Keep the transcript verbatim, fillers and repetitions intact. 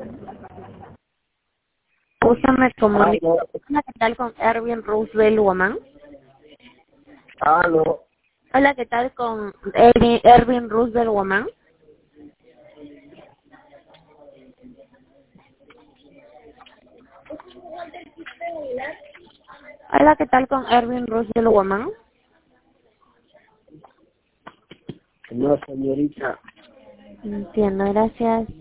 Justo me comunico. Aló, Hola, ¿qué tal con Erwin Roosevelt Woman? aló, Hola, ¿qué tal con Erwin, Erwin Roosevelt Woman? Hola, ¿qué tal con Erwin Roosevelt Woman? no señorita. Entiendo, gracias.